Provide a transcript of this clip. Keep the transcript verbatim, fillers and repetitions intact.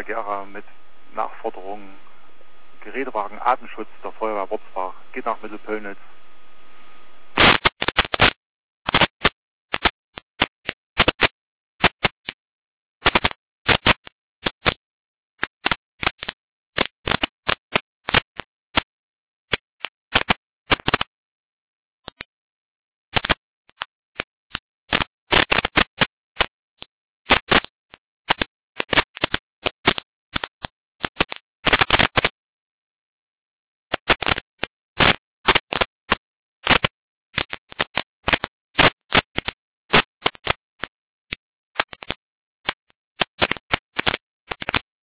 Feuerwehr Gera mit Nachforderungen Gerätewagen Artenschutz der Feuerwehr Wurzbach geht nach Mittelpöllnitz